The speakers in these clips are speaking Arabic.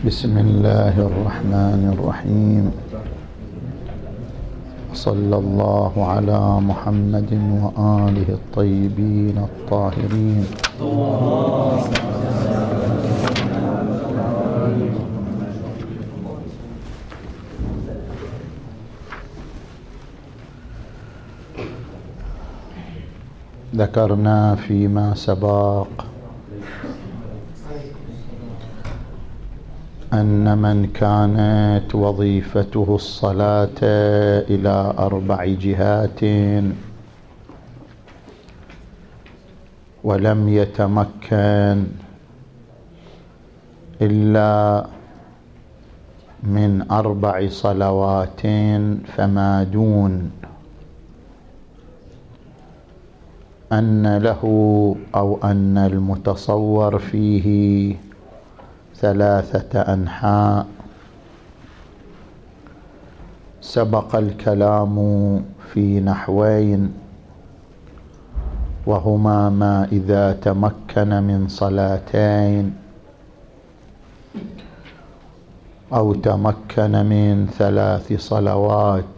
بسم الله الرحمن الرحيم. صلى الله على محمد وآله الطيبين الطاهرين. ذكرنا فيما سبق أن من كانت وظيفته الصلاة إلى 4 جهات ولم يتمكن إلا من 4 صلوات فما دون، أن له أو أن المتصور فيه 3 أنحاء. سبق الكلام في نحوين، وهما ما إذا تمكن من 2 أو تمكن من 3 صلوات.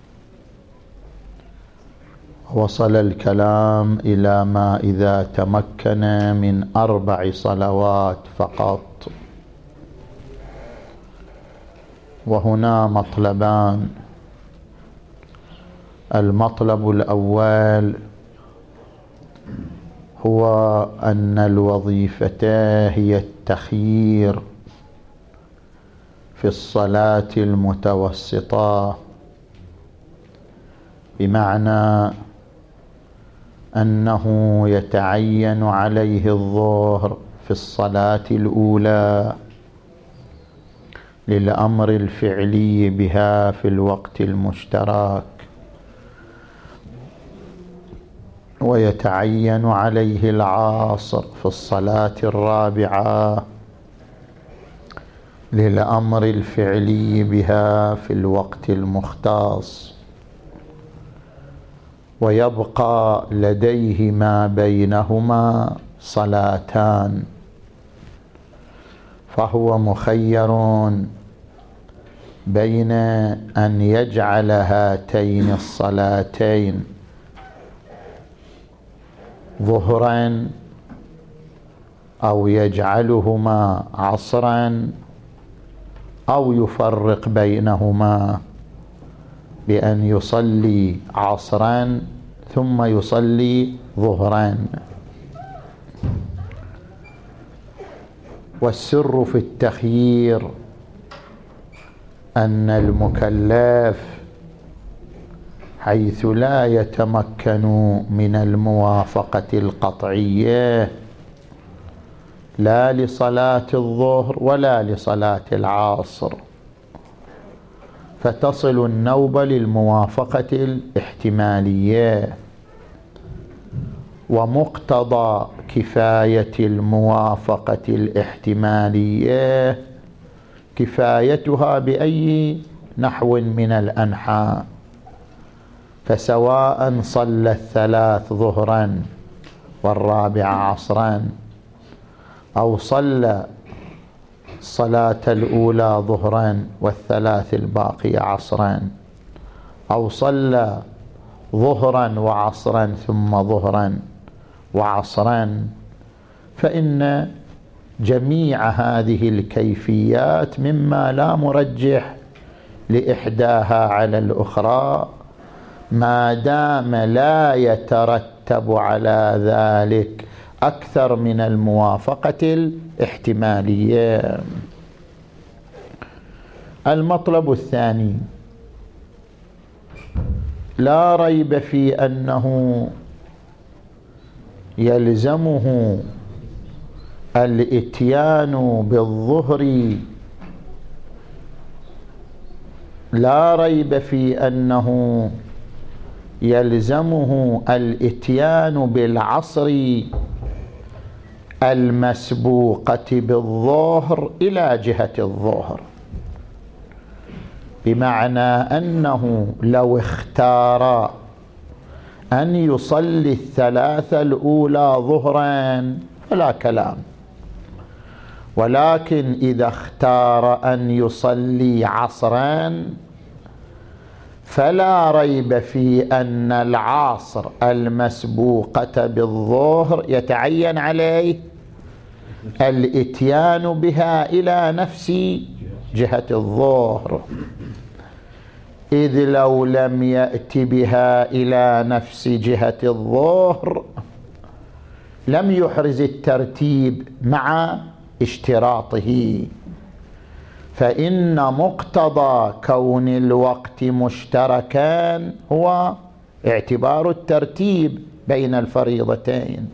وصل الكلام إلى ما إذا تمكن من 4 صلوات فقط. وهنا مطلبان. المطلب الأول هو أن الوظيفة هي التخيير في الصلاة المتوسطة، بمعنى أنه يتعين عليه الظهر في الصلاة الأولى للأمر الفعلي بها في الوقت المشترك، ويتعين عليه العصر في الصلاة الرابعة للأمر الفعلي بها في الوقت المختص، ويبقى لديه ما بينهما 2، فهو مخير بين أن يجعل هاتين الصلاتين ظهرا أو يجعلهما عصرا، أو يفرق بينهما بأن يصلي عصرا ثم يصلي ظهرا. والسر في التخيير أن المكلف حيث لا يتمكن من الموافقة القطعية لا لصلاة الظهر ولا لصلاة العصر، فتصل النوبة للموافقة الاحتمالية، ومقتضى كفاية الموافقة الاحتمالية كفايتها بأي نحو من الأنحاء. فسواء صلى 3 ظهرا وال4 عصرا، أو صلى الصلاة الأولى ظهرا وال3 الباقية عصرا، أو صلى ظهرا وعصرا ثم ظهرا وعصرا، فإن جميع هذه الكيفيات مما لا مرجح لإحداها على الأخرى، ما دام لا يترتب على ذلك أكثر من الموافقة الاحتمالية. المطلب الثاني، لا ريب في أنه يلزمه الإتيان بالظهر، لا ريب في أنه يلزمه الإتيان بالعصر المسبوقة بالظهر إلى جهة الظهر، بمعنى أنه لو اختار أن يصلي 3 الأولى ظهرا فلا كلام، ولكن إذا اختار أن يصلي عصرا فلا ريب في أن العصر المسبوقة بالظهر يتعين عليه الإتيان بها إلى نفس جهة الظهر، إذ لو لم يأت بها إلى نفس جهة الظهر لم يحرز الترتيب مع اشتراطه، فإن مقتضى كون الوقت مشتركان هو اعتبار الترتيب بين الفريضتين.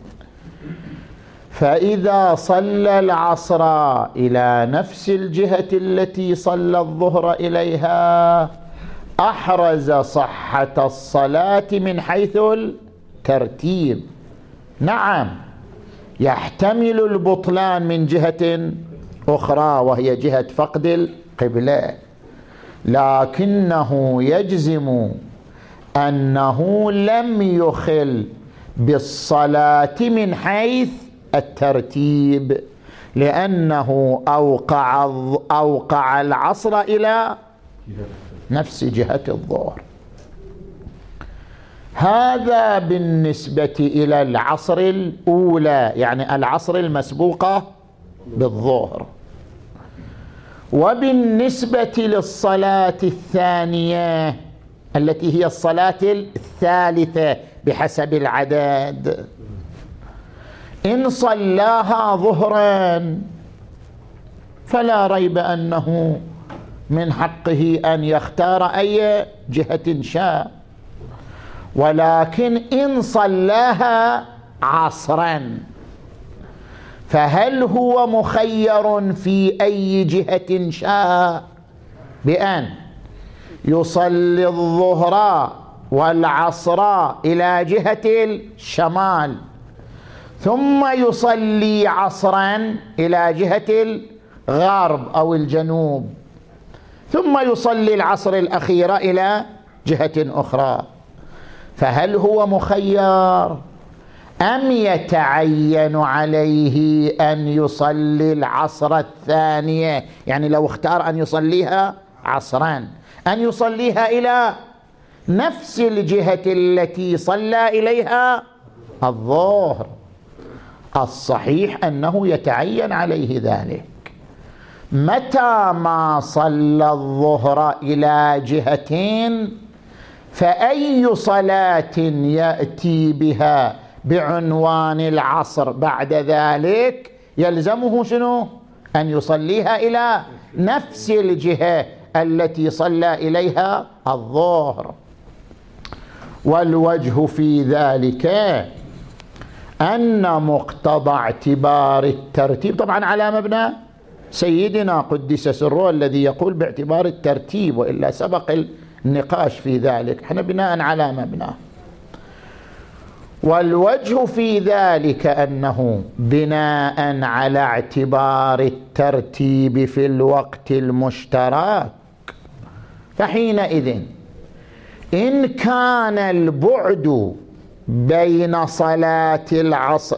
فإذا صلى العصر إلى نفس الجهة التي صلى الظهر إليها أحرز صحة الصلاة من حيث الترتيب. نعم، يحتمل البطلان من جهة أخرى وهي جهة فقد القبلة، لكنه يجزم أنه لم يخل بالصلاة من حيث الترتيب، لأنه أوقع العصر إلى نفس جهة الظهر. هذا بالنسبة إلى العصر الأولى، يعني العصر المسبوقة بالظهر. وبالنسبة للصلاة الثانية التي هي الصلاة الثالثة بحسب العدد، إن صلاها ظهرا فلا ريب أنه من حقه أن يختار أي جهة شاء، ولكن إن صلاها عصرا فهل هو مخير في أي جهة شاء بأن يصلي الظهر والعصر إلى جهة الشمال ثم يصلي عصرا إلى جهة الغرب أو الجنوب ثم يصلي العصر الأخيرة إلى جهة أخرى؟ فهل هو مخير أم يتعين عليه أن يصلي العصر الثانية؟ يعني لو اختار أن يصليها عصرا أن يصليها إلى نفس الجهة التي صلى إليها الظهر. الصحيح أنه يتعين عليه ذلك متى ما صلى الظهر إلى جهتين، فأي صلاة يأتي بها بعنوان العصر بعد ذلك يلزمه شنو؟ أن يصليها إلى نفس الجهة التي صلى إليها الظهر. والوجه في ذلك أن مقتضى اعتبار الترتيب، طبعا على مبنى سيدنا قدس سره الذي يقول باعتبار الترتيب، وإلا سبق النقاش في ذلك، احنا بناء على مبنى. والوجه في ذلك أنه بناء على اعتبار الترتيب في الوقت المشترك، فحينئذ إن كان البعد بين صلاة العصر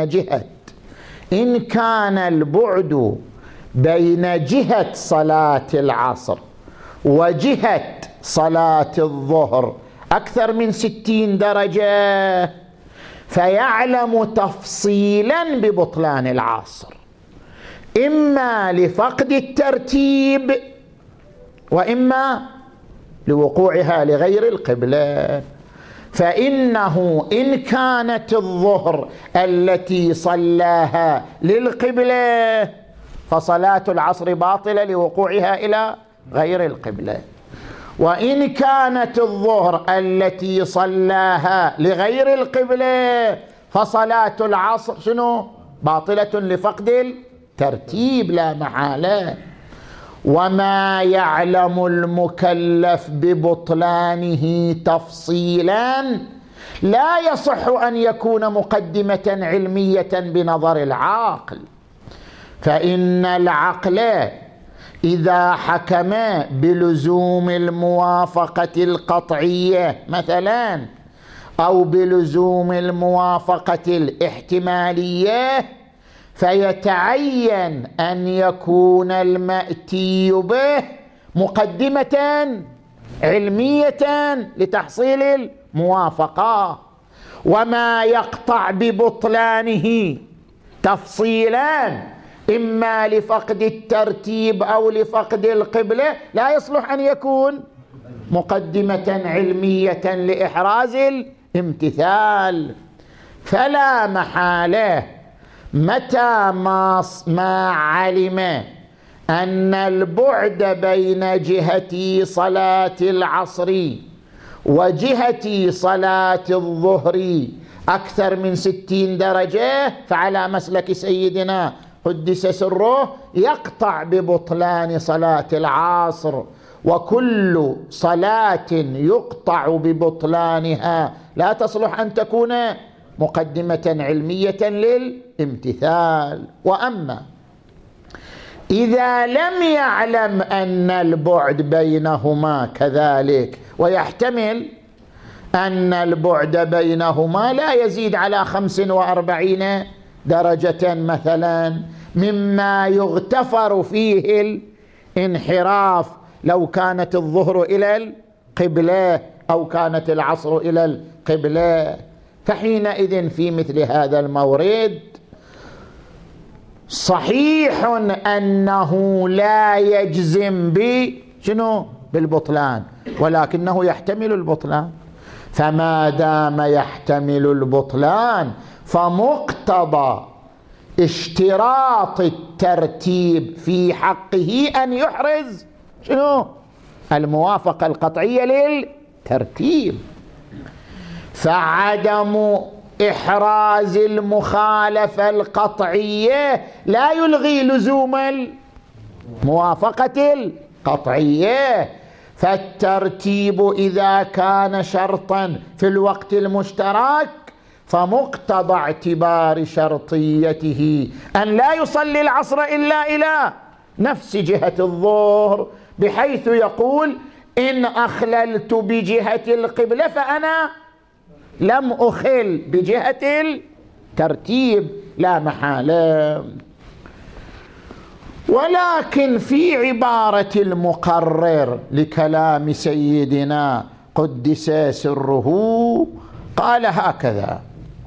إن كان البعد بين جهة صلاة العصر وجهة صلاة الظهر أكثر من 60 درجة، فيعلم تفصيلا ببطلان العصر، إما لفقد الترتيب وإما لوقوعها لغير القبلة. فإنه إن كانت الظهر التي صلاها للقبلة فصلاة العصر باطلة لوقوعها إلى غير القبلة، وإن كانت الظهر التي صلاها لغير القبلة فصلاة العصر شنو؟ باطلة لفقد الترتيب لا محالة. وما يعلم المكلف ببطلانه تفصيلا لا يصح أن يكون مقدمة علمية بنظر العاقل، فإن العقل إذا حكم بلزوم الموافقة القطعية مثلا أو بلزوم الموافقة الاحتمالية فيتعين أن يكون المأتي به مقدمة علمية لتحصيل الموافقة، وما يقطع ببطلانه تفصيلا إما لفقد الترتيب أو لفقد القبلة لا يصلح أن يكون مقدمة علمية لإحراز الامتثال. فلا محالة متى ما علم أن البعد بين جهة صلاة العصر وجهة صلاة الظهر أكثر من 60 درجة، فعلى مسلك سيدنا قدس سره يقطع ببطلان صلاة العصر، وكل صلاة يقطع ببطلانها لا تصلح أن تكون مقدمة علمية للامتثال. وأما إذا لم يعلم أن البعد بينهما كذلك، ويحتمل أن البعد بينهما لا يزيد على 45 درجة مثلا، مما يغتفر فيه الانحراف لو كانت الظهر إلى القبلة أو كانت العصر إلى القبلة، فحينئذ في مثل هذا المورد صحيح أنه لا يجزم بالبطلان، ولكنه يحتمل البطلان. فما دام يحتمل البطلان فمقتضى اشتراط الترتيب في حقه أن يحرز الموافقة القطعية للترتيب. فعدم إحراز المخالفة القطعية لا يلغي لزوم الموافقة القطعية. فالترتيب إذا كان شرطا في الوقت المشترك فمقتضى اعتبار شرطيته أن لا يصلي العصر إلا إلى نفس جهة الظهر، بحيث يقول إن أخللت بجهة القبلة فأنا لم أخل بجهة الترتيب لا محالة. ولكن في عبارة المقرر لكلام سيدنا قدس سره قال هكذا: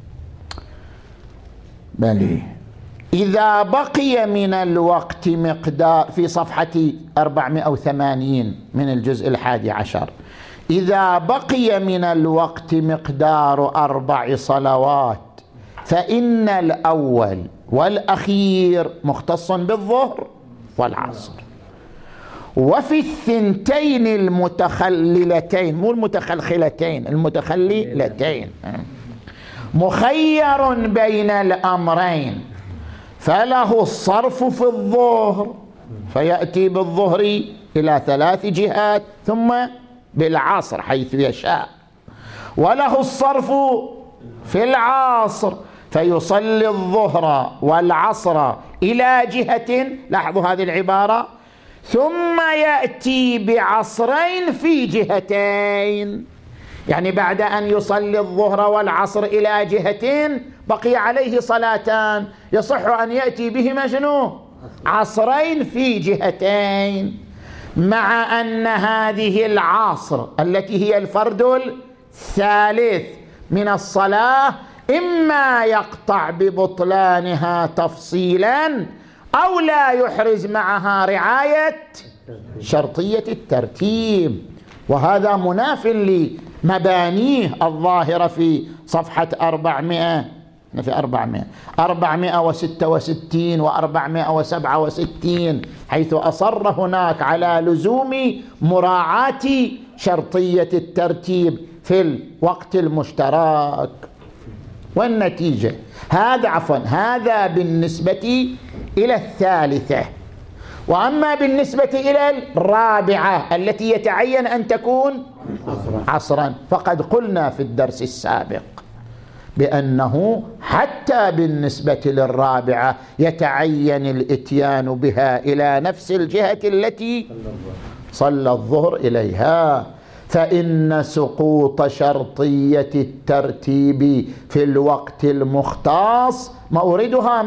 بلي إذا بقي من الوقت مقدار، في صفحة 480 من الجزء 11، إذا بقي من الوقت مقدار 4 صلوات فإن الأول والأخير مختص بالظهر والعصر، وفي الثنتين المتخللتين، مو المتخلخلتين، المتخللتين، مخير بين الأمرين، فله الصرف في الظهر فيأتي بالظهر إلى 3 جهات ثم بالعصر حيث يشاء، وله الصرف في العصر فيصلي الظهر والعصر إلى جهة، لاحظوا هذه العبارة، ثم يأتي بعصرين في جهتين، يعني بعد أن يصلي الظهر والعصر إلى جهتين بقي عليه صلاتان، يصح أن يأتي بهما عصرين في جهتين، مع أن هذه العصر التي هي الفرد الثالث من الصلاة إما يقطع ببطلانها تفصيلا أو لا يحرز معها رعاية شرطية الترتيب، وهذا مناف لمبانيه الظاهرة في صفحة 466 و467، حيث أصر هناك على لزوم مراعاة شرطية الترتيب في الوقت المشترك. والنتيجة هذا بالنسبة إلى الثالثة. وأما بالنسبة إلى الرابعة التي يتعين أن تكون عصرا، فقد قلنا في الدرس السابق بأنه حتى بالنسبة للرابعة يتعين الإتيان بها إلى نفس الجهة التي صلى الظهر إليها، فإن سقوط شرطية الترتيب في الوقت المختص موردها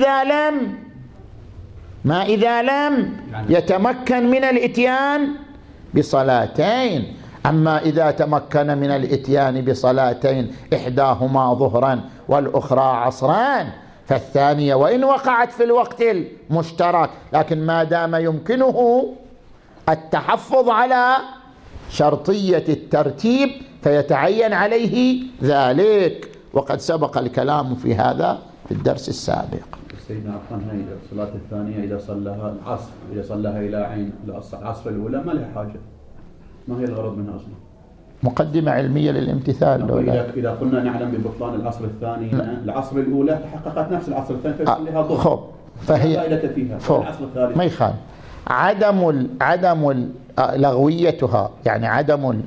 ما إذا لم يتمكن من الإتيان بصلاتين. أما إذا تمكن من الإتيان بصلاتين إحداهما ظهرا والأخرى عصران فالثانية وإن وقعت في الوقت المشترك لكن ما دام يمكنه التحفظ على شرطية الترتيب فيتعين عليه ذلك، وقد سبق الكلام في هذا في الدرس السابق. سيدنا عفوا هاي الصلاة الثانية إذا صلىها العصر، إذا صلىها إلى عين العصر الأولى ما لها حاجة، ما هي الغرض منها أصلا؟ مقدمة علمية للامتثال. إذا قلنا نعلم ببطلان العصر الثاني العصر الأولى تحققت نفس العصر الثاني فيصليها ظهر فهي فائدة فيها. العصر الثالث ما يخالف. عدم لغويتها يعني عدم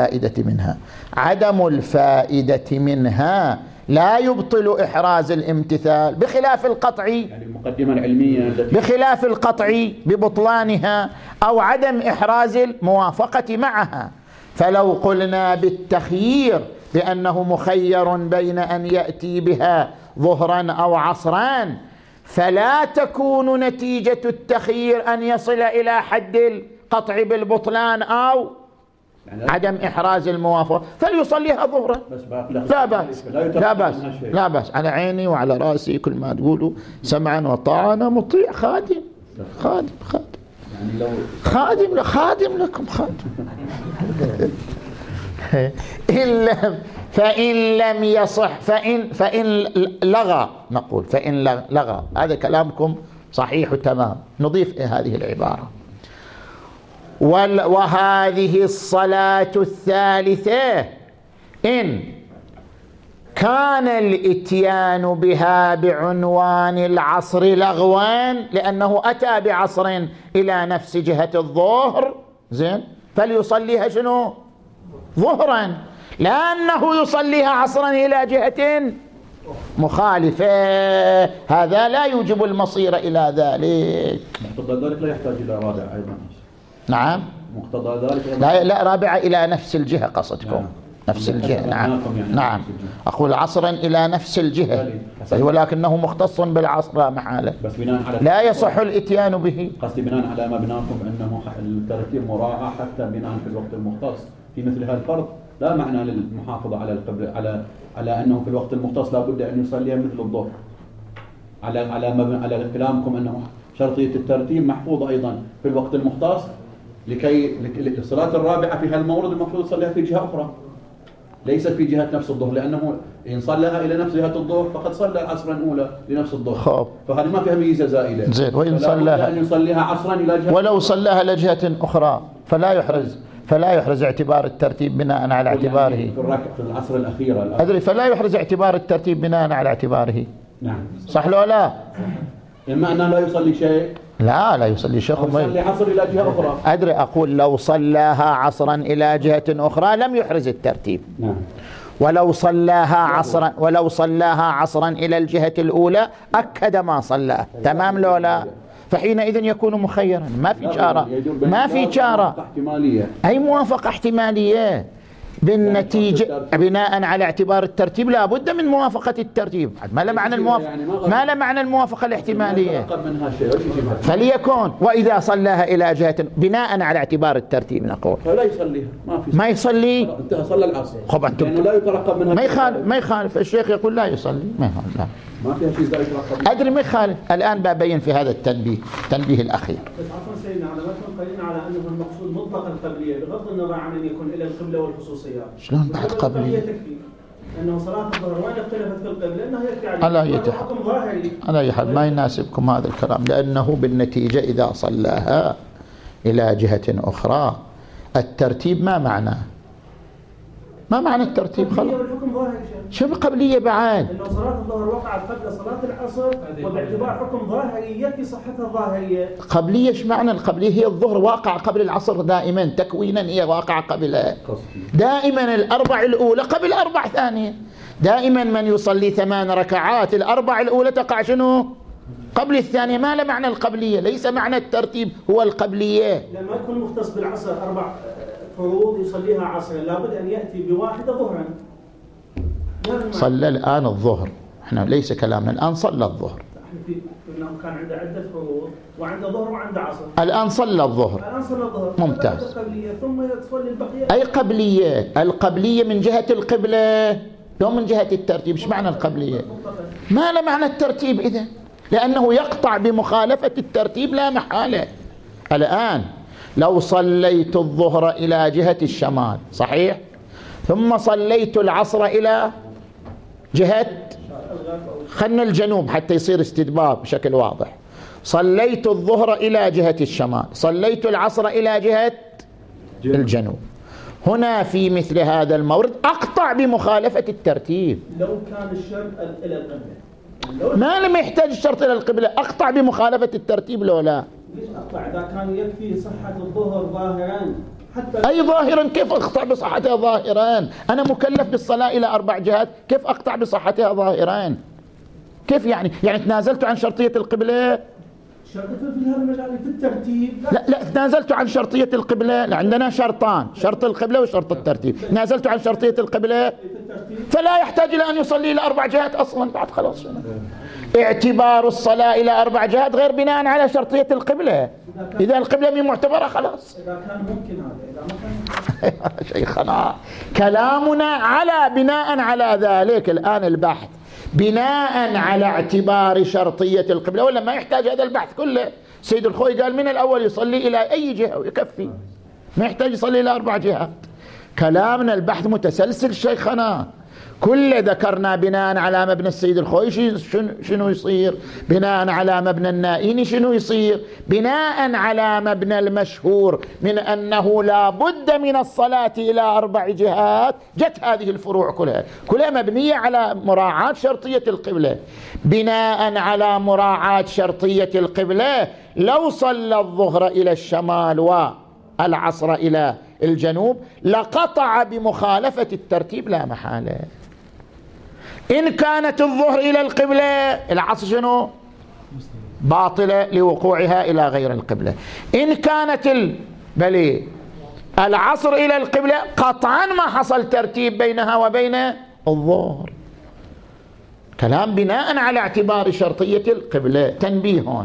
الفائدة منها لا يبطل إحراز الامتثال بخلاف القطع، يعني المقدمة العلمية بخلاف القطع ببطلانها أو عدم إحراز الموافقة معها. فلو قلنا بالتخيير بأنه مخير بين أن يأتي بها ظهرا أو عصران فلا تكون نتيجة التخيير أن يصل إلى حد القطع بالبطلان أو عدم إحراز الموافقة فليصليها ظهرا. لا بأس على عيني وعلى رأسي، كل ما تقولوا سمعا وطاعا مطيع خادم لكم فإن لم يصح فإن لغى نقول فإن لغى هذا كلامكم صحيح تمام، نضيف هذه العبارة وهذه الصلاة الثالثة إن كان الإتيان بها بعنوان العصر لغوا لأنه أتى بعصر إلى نفس جهة الظهر زين فليصليها شنو ظهرا، لأنه يصليها عصرا إلى جهة مخالفة هذا لا يوجب المصير إلى ذلك. مقتضى ذلك لا يحتاج إلى رابع أيضا. نعم مقتضى ذلك لا رابعة إلى نفس الجهة قصدكم. نفس الجهة نعم أقول عصرا إلى نفس الجهة ولكنه مختص بالعصر لا محالة بس بناء على لا يصح الإتيان به. قصدي بناء على ما بناكم أنه الترتيب مراعاة حتى بناء في الوقت المختص في مثل هذا الفرض لا معنى للمحافظة على القبل على أنه في الوقت المختص لا بد أن يصليها مثل الظهر على كلامكم أنه شرطية الترتيب محفوظة أيضا في الوقت المختص لكي الصلاة الرابعة في هالمورد المفروض يصليها في جهة أخرى ليس في جهة نفس الظهر، لأنه إن صلىها إلى نفس جهة الظهر فقد صلى العصر الأولى لنفس الظهر فهذه ما فيها ميزة زائدة. زين وإن صلىها أن يصليها عصرا إلى جهة ولو صلىها لجهة أخرى فلا يحرز اعتبار الترتيب بناء على اعتباره في العصر الأخيرة أدري فلا يحرز اعتبار الترتيب بناء على اعتباره. نعم صح لو لا؟ إما أنه لا يصلي شيء لا يصلي شيء يصلي عصر إلى جهة أخرى. أدري أقول لو صلاها عصرا إلى جهة أخرى لم يحرز الترتيب. نعم. ولو صلاها عصرا إلى الجهة الأولى أكد ما صلاه تمام لو لا؟ فحينئذ يكون مخيرا ما في شارة أي موافقة احتمالية بالنتيجة بناء على اعتبار الترتيب لا بد من موافقة الترتيب ما لا معنى الموافقة الاحتمالية فليكون وإذا صلاها إلى جهة بناء على اعتبار الترتيب نقول فلا يصليها ما يصلي انتهى صلى العصر لأنه لا يترقب منها ما يخالف الشيخ يقول لا يصلي ما فيها شيء لا يترقب أدري ما يخالف الآن ببين في هذا التنبيه الأخير. بس عفوا سيدنا على ما قلنا على أنه المقصود مطلق القبلية بغض النظر عن أن يكون إلى القبلة والخصوصيات. شلون بعد قبلية؟ أنه صلاة الظهر وين اختلفت في القبلة أنه يكفي عليه. على أي حال ما يناسبكم هذا الكلام لأنه بالنتيجة إذا صلاها إلى جهة أخرى الترتيب ما معنى الترتيب خلاص شو قبلية بعد أنه صلاة الظهر وقعت قبل صلاة العصر وباعتبار حكم ظاهري يكفي صحتها الظاهرية. قبلية ايش معنى القبلية؟ هي الظهر واقع قبل العصر دائما تكوينا هي واقع قبلها دائما الأربع الأولى قبل أربع ثانية دائما من يصلي 8 ركعات الأربع الأولى تقع شنو؟ قبل الثانية ما له معنى القبلية ليس معنى الترتيب هو القبلية لما يكون مختص بالعصر فروض يصليها عصرا لابد أن يأتي بواحدة ظهرا. صلى الآن الظهر، احنا ليس كلامنا الآن صلى الظهر. كان عنده عدة فروض وعنده ظهر وعنده عصر. الآن صلى الظهر. الآن صلى الظهر. ممتاز. ثم يصلي البقية. أي قبلية؟ القبلية من جهة القبلة لو من جهة الترتيب. ايش معنى القبلية؟ ما له معنى الترتيب إذا، لأنه يقطع بمخالفة الترتيب لا محالة. الآن لو صليت الظهر إلى جهة الشمال صحيح، ثم صليت العصر إلى جهة خلنا الجنوب حتى يصير استدبار بشكل واضح. صليت الظهر إلى جهة الشمال، صليت العصر إلى جهة الجنوب. هنا في مثل هذا المورد أقطع بمخالفة الترتيب. لو كان الشرط إلى القبلة ما لم يحتاج الشرط إلى القبلة، أقطع بمخالفة الترتيب لو لا. ليش أقطع؟ إذا كان يكفي صحة الظهر ظاهرا حتى. أي ظاهرا؟ كيف أقطع بصحتها ظاهرا؟ أنا مكلف بالصلاة إلى 4 جهات، كيف أقطع بصحتها ظاهرا؟ كيف يعني تنازلت عن شرطية القبلة؟ شرطية في هذا المجال في الترتيب. لا تنازلت عن شرطية القبلة. لا، عندنا شرطان، شرط القبلة وشرط الترتيب. تنازلت عن شرطية القبلة فلا يحتاج إلى أن يصلي إلى 4 جهات أصلا بعد خلاص. اعتبار الصلاة إلى 4 جهات غير بناء على شرطية القبلة. إذا القبلة من معتبرة خلاص. إذا كان ممكن هذا، إذا ما كان شيخنا كلامنا على بناء على ذلك الآن البحث بناء على اعتبار شرطية القبلة، ولا ما يحتاج هذا البحث كله. سيد الخوي قال من الأول يصلي إلى أي جهة ويكفي، ما يحتاج يصلي إلى 4 جهات. كلامنا البحث متسلسل شيخنا، كل ذكرنا بناء على مبنى السيد الخوي شنو يصير، بناء على مبنى النائيني شنو يصير، بناء على مبنى المشهور من أنه لا بد من الصلاة إلى 4 جهات. جت هذه الفروع كلها مبنية على مراعاة شرطية القبلة. بناء على مراعاة شرطية القبلة لو صلى الظهر إلى الشمال والعصر إلى الجنوب لقطع بمخالفة الترتيب لا محالة. إن كانت الظهر إلى القبلة العصر شنو؟ باطلة لوقوعها إلى غير القبلة. إن كانت العصر إلى القبلة قطعا ما حصل ترتيب بينها وبين الظهر. كلام بناء على اعتبار شرطية القبلة. تنبيه،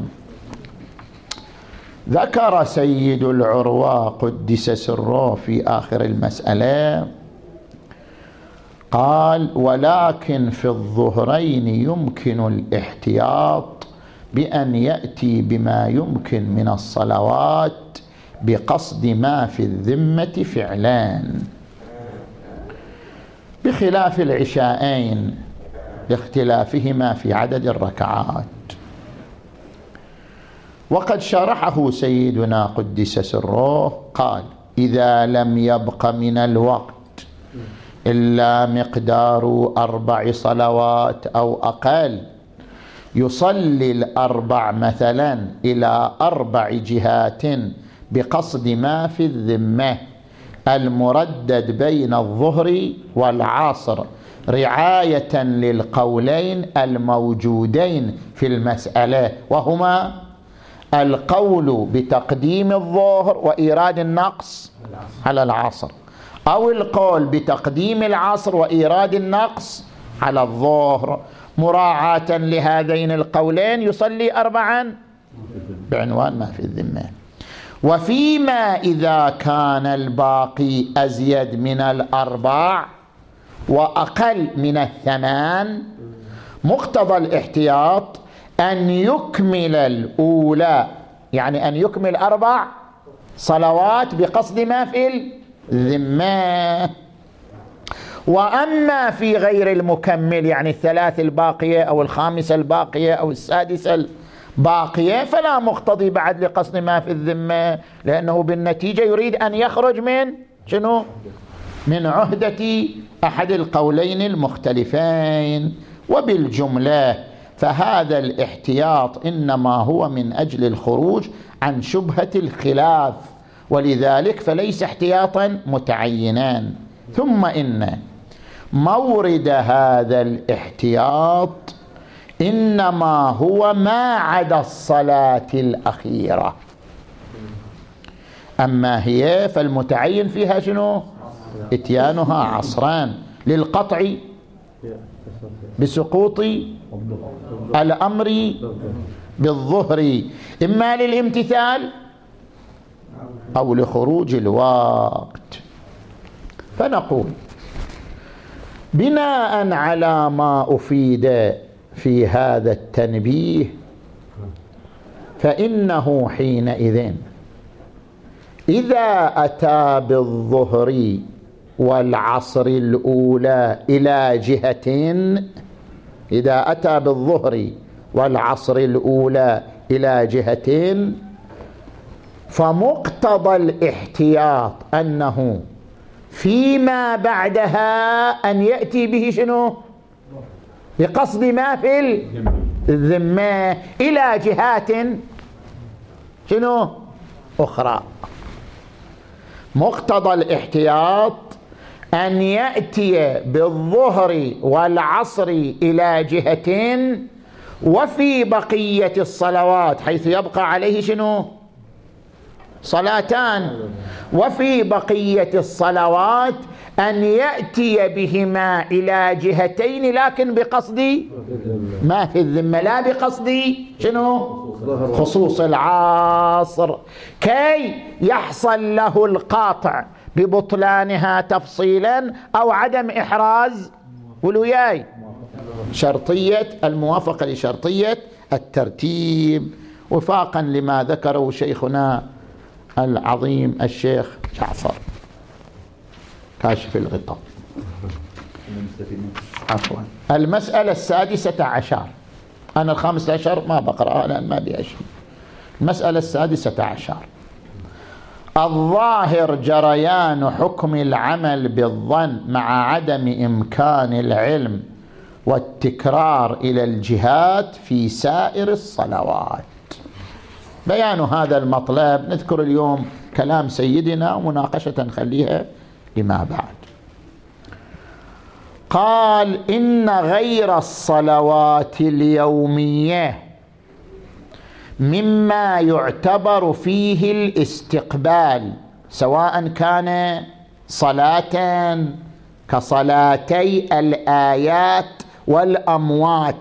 ذكر سيد العروة قدس سره في آخر المسألة قال: ولكن في الظهرين يمكن الاحتياط بأن يأتي بما يمكن من الصلوات بقصد ما في الذمة فعلان، بخلاف العشاءين لاختلافهما في عدد الركعات. وقد شرحه سيدنا قدس سره قال: إذا لم يبق من الوقت إلا مقدار 4 صلوات أو أقل يصلي 4 مثلا إلى 4 جهات بقصد ما في الذمة المردد بين الظهر والعصر رعاية للقولين الموجودين في المسألة، وهما القول بتقديم الظهر وإيراد النقص على العصر، أو القول بتقديم العصر وإيراد النقص على الظهر. مراعاة لهذين القولين يصلي 4 بعنوان ما في الذمة. وفيما إذا كان الباقي أزيد من 4 وأقل من 8 مقتضى الاحتياط أن يكمل الأولى، يعني أن يكمل 4 صلوات بقصد ما في الذمة. وأما في غير المكمل، يعني 3 الباقية أو 5 الباقية أو 6 الباقية، فلا مقتضي بعد لقصد ما في الذمة، لأنه بالنتيجة يريد أن يخرج من شنو؟ من عهدة أحد القولين المختلفين. وبالجملة فهذا الاحتياط إنما هو من أجل الخروج عن شبهة الخلاف، ولذلك فليس احتياطا متعينا. ثم إن مورد هذا الاحتياط إنما هو ما عدا الصلاة الأخيرة أما هي فالمتعين فيها شنو؟ إتيانها عصران للقطع بسقوط الأمر بالظهر، إما للامتثال أو لخروج الوقت. فنقول بناء على ما أفيد في هذا التنبيه فإنه حينئذ إذا أتى بالظهر والعصر الأولى إلى جهة، إذا أتى بالظهر والعصر الأولى إلى جهة، فمقتضى الاحتياط أنه فيما بعدها أن يأتي به شنو؟ بقصد ما في الذمة إلى جهات شنو؟ أخرى. مقتضى الاحتياط أن يأتي بالظهر والعصر إلى جهة، وفي بقية الصلوات حيث يبقى عليه شنو؟ صلاتان، وفي بقية الصلوات أن يأتي بهما إلى جهتين لكن بقصد ما في الذمة، لا بقصد شنو؟ خصوص العصر، كي يحصل له القاطع ببطلانها تفصيلا أو عدم إحراز ولوياي شرطية الموافقة لشرطية الترتيب، وفاقا لما ذكره شيخنا العظيم الشيخ جعفر كاشف الغطاء. عفوا. المسألة 16، أنا 15 ما بقرأها لأن ما بي أشياء. المسألة 16، الظاهر جريان حكم العمل بالظن مع عدم إمكان العلم والتكرار إلى الجهات في سائر الصلوات. بيان هذا المطلب نذكر اليوم كلام سيدنا ومناقشة نخليها لما بعد. قال إن غير الصلوات اليومية مما يعتبر فيه الاستقبال، سواء كان صلاة كصلاتي الآيات والأموات،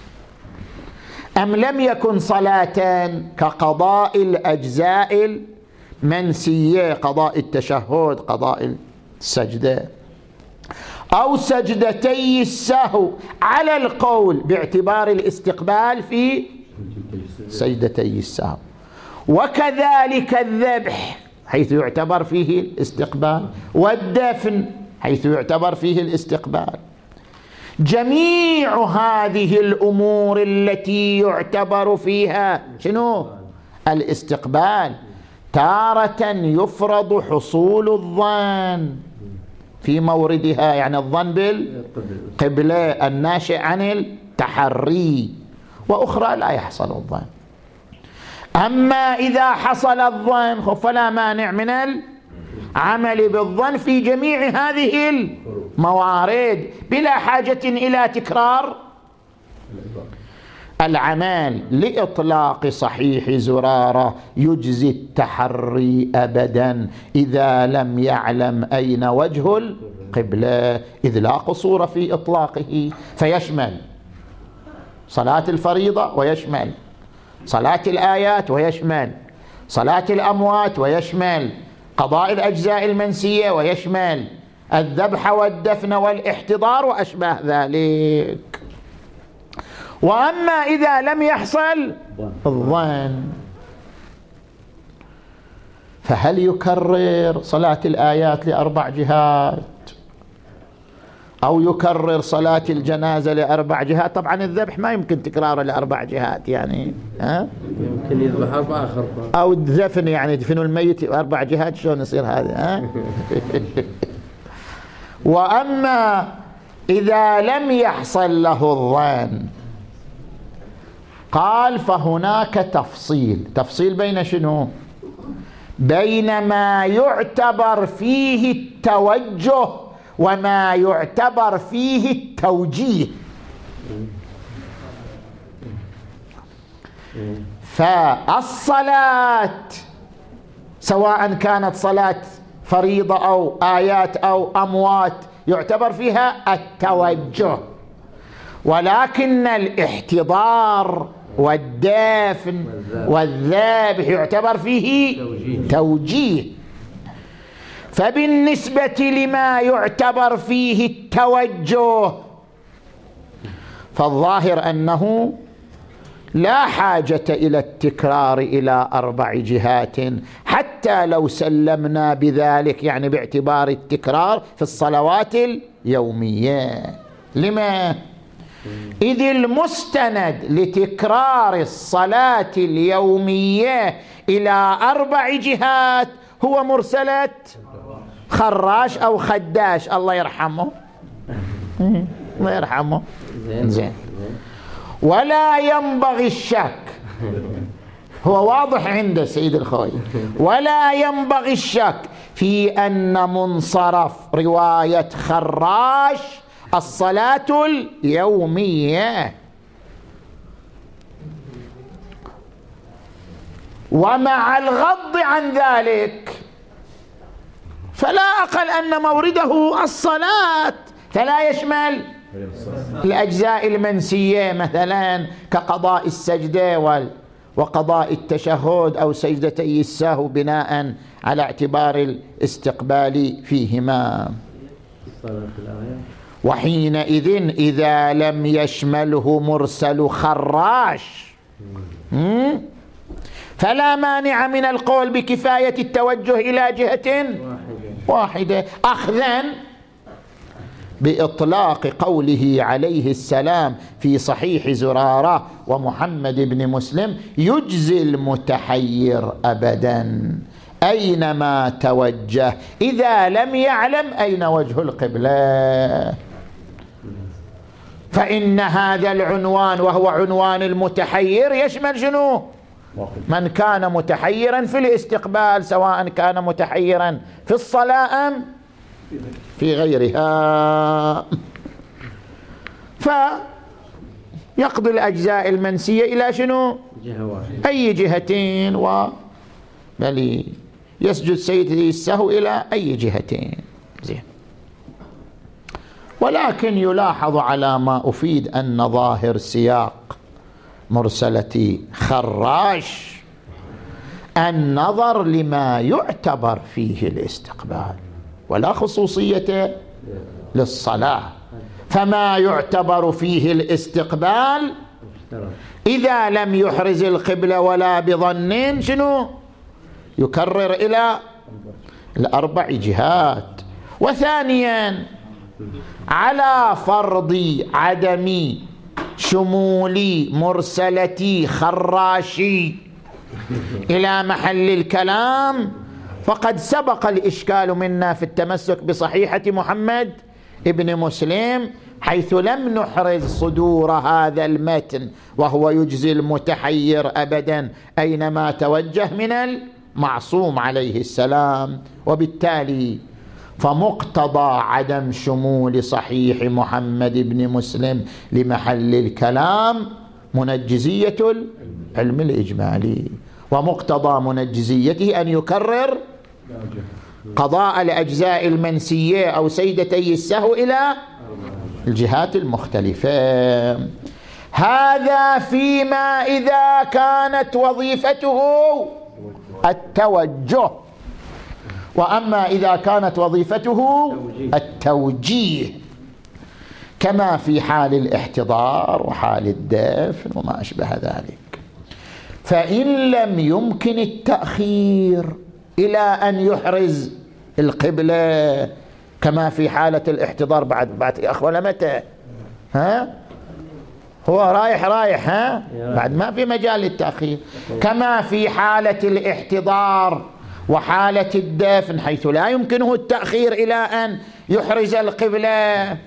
أم لم يكن صلاة كقضاء الأجزاء المنسية، قضاء التشهد، قضاء السجدة، أو سجدتي السهو على القول باعتبار الاستقبال في سجدتي السهو، وكذلك الذبح حيث يعتبر فيه الاستقبال، والدفن حيث يعتبر فيه الاستقبال. جميع هذه الأمور التي يعتبر فيها شنو؟ الاستقبال، تارة يفرض حصول الظن في موردها، يعني الظن بالقبلة الناشئ عن التحري، وأخرى لا يحصل الظن. أما إذا حصل الظن فلا مانع من العمل بالظن في جميع هذه الموارد بلا حاجة إلى تكرار العمل. لإطلاق صحيح زرارة يجزي التحري أبدا إذا لم يعلم أين وجه القبلة، إذ لا قصور في إطلاقه، فيشمل صلاة الفريضة ويشمل صلاة الآيات ويشمل صلاة الأموات ويشمل قضاء الأجزاء المنسية ويشمل الذبح والدفن والاحتضار وأشباه ذلك. وأما إذا لم يحصل الظن فهل يكرر صلاة الآيات ل4 جهات أو يكرر صلاة الجنازة ل4 جهات؟ طبعا الذبح ما يمكن تكراره ل4 جهات، يعني يمكن يذبح 4 خرفان، أو الدفن يعني يدفنوا الميت 4 جهات، شلون يصير هذا؟ وأما إذا لم يحصل له الظن قال فهناك تفصيل بين شنو؟ بين ما يعتبر فيه التوجه وما يعتبر فيه التوجيه. فالصلاة سواء كانت صلاة فريضة أو آيات أو أموات يعتبر فيها التوجه، ولكن الاحتضار والدفن والذبح يعتبر فيه توجيه. فبالنسبة لما يعتبر فيه التوجه فالظاهر أنه لا حاجة إلى التكرار إلى 4 جهات حتى لو سلمنا بذلك، يعني باعتبار التكرار في الصلوات اليومية. لما؟ إذ المستند لتكرار الصلاة اليومية إلى 4 جهات هو مرسلة خراش أو خداش، الله يرحمه، الله يرحمه. زين. ولا ينبغي الشك، هو واضح عند سيد الخوي، ولا ينبغي الشك في أن منصرف رواية خراش الصلاة اليومية. ومع الغض عن ذلك فلا أقل أن مورده الصلاة، فلا يشمل الأجزاء المنسية مثلا كقضاء السجدة وقضاء التشهد أو سجدتي السهو بناء على اعتبار الاستقبال فيهما. وحينئذ إذا لم يشمله مرسل خراش فلا مانع من القول بكفاية التوجه إلى جهة واحدة، أخذا بإطلاق قوله عليه السلام في صحيح زرارة ومحمد بن مسلم: يجزي المتحير أبدا أينما توجه إذا لم يعلم أين وجه القبلة. فإن هذا العنوان وهو عنوان المتحير يشمل شنو؟ من كان متحيرا في الاستقبال، سواء كان متحيرا في الصلاة أم في غيرها. فيقضي الأجزاء المنسية إلى شنو؟ أي جهتين، بل يسجد سيدي السهو إلى أي جهتين. زين. ولكن يلاحظ على ما أفيد أن ظاهر سياق مرسلة خراش النظر لما يعتبر فيه الاستقبال ولا خصوصية للصلاة. فما يعتبر فيه الاستقبال إذا لم يحرز القبلة ولا بظن شنو؟ يكرر إلى 4 جهات. وثانيا على فرض عدم شمول مرسلتي خراشي إلى محل الكلام فقد سبق الإشكال منا في التمسك بصحيحة محمد ابن مسلم حيث لم نحرز صدور هذا المتن وهو يجزي المتحير أبدا أينما توجه من المعصوم عليه السلام. وبالتالي فمقتضى عدم شمول صحيح محمد بن مسلم لمحل الكلام منجزية العلم الإجمالي، ومقتضى منجزيته أن يكرر قضاء الأجزاء المنسية أو سيدتي السهو إلى الجهات المختلفة. هذا فيما إذا كانت وظيفته التوجه، وأما إذا كانت وظيفته التوجيه كما في حال الاحتضار وحال الدفن وما أشبه ذلك. فإن لم يمكن التأخير إلى أن يحرز القبلة كما في حالة الاحتضار بعد يا أخوة متى هو رايح بعد ما في مجال للتأخير، كما في حالة الاحتضار وحالة الدفن حيث لا يمكنه التأخير إلى أن يحرز القبلة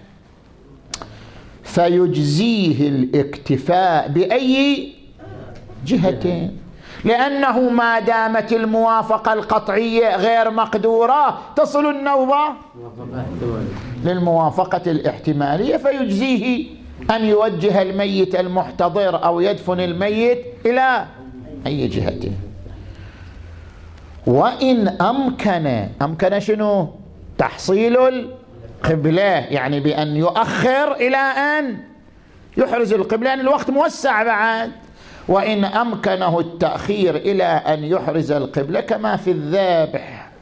فيجزيه الاكتفاء بأي جهتين، لأنه ما دامت الموافقة القطعية غير مقدورة تصل النوبة للموافقة الاحتمالية فيجزيه أن يوجه الميت المحتضر أو يدفن الميت إلى أي جهتين. وإن أمكن شنو؟ تحصيل القبلة، يعني بأن يؤخر إلى أن يحرز القبلة، لأن الوقت موسع بعد. وإن أمكنه التأخير إلى أن يحرز القبلة كما في الذبح،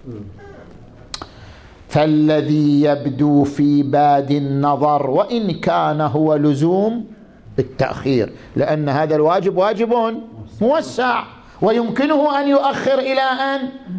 فالذي يبدو في باد النظر وإن كان هو لزوم التأخير، لأن هذا الواجب واجب موسع ويمكنه أن يؤخر إلى أن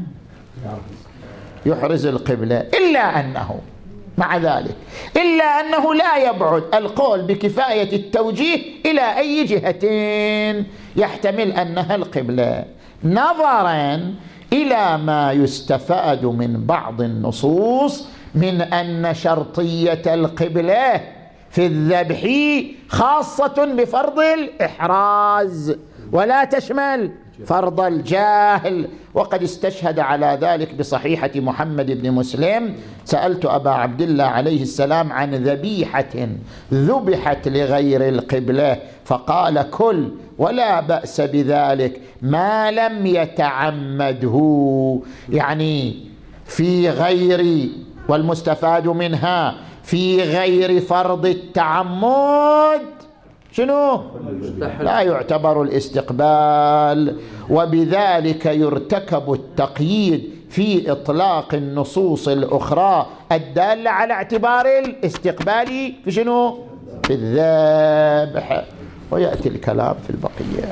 يحرز القبلة، إلا أنه مع ذلك لا يبعد القول بكفاية التوجيه إلى أي جهتين يحتمل أنها القبلة، نظرا إلى ما يستفاد من بعض النصوص من أن شرطية القبلة في الذبح خاصة بفرض الإحراز ولا تشمل فرض الجاهل. وقد استشهد على ذلك بصحيحة محمد بن مسلم: سألت أبا عبد الله عليه السلام عن ذبيحة ذبحت لغير القبلة فقال: كل ولا بأس بذلك ما لم يتعمده، يعني في غير، والمستفاد منها في غير فرض التعمد شنو؟ لا يعتبر الاستقبال. وبذلك يرتكب التقييد في إطلاق النصوص الأخرى الدالة على اعتبار الاستقبال في شنو؟ في الذبح. ويأتي الكلام في البقية.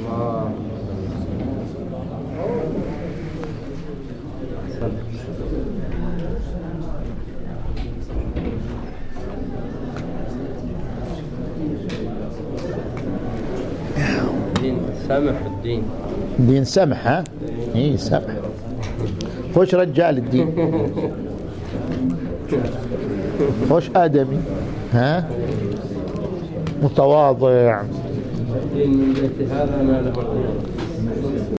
سمح الدين سمح، ها؟ اي سمح. خوش رجال الدين، خوش آدمي، ها؟ متواضع. الدين من بيت هذا ما له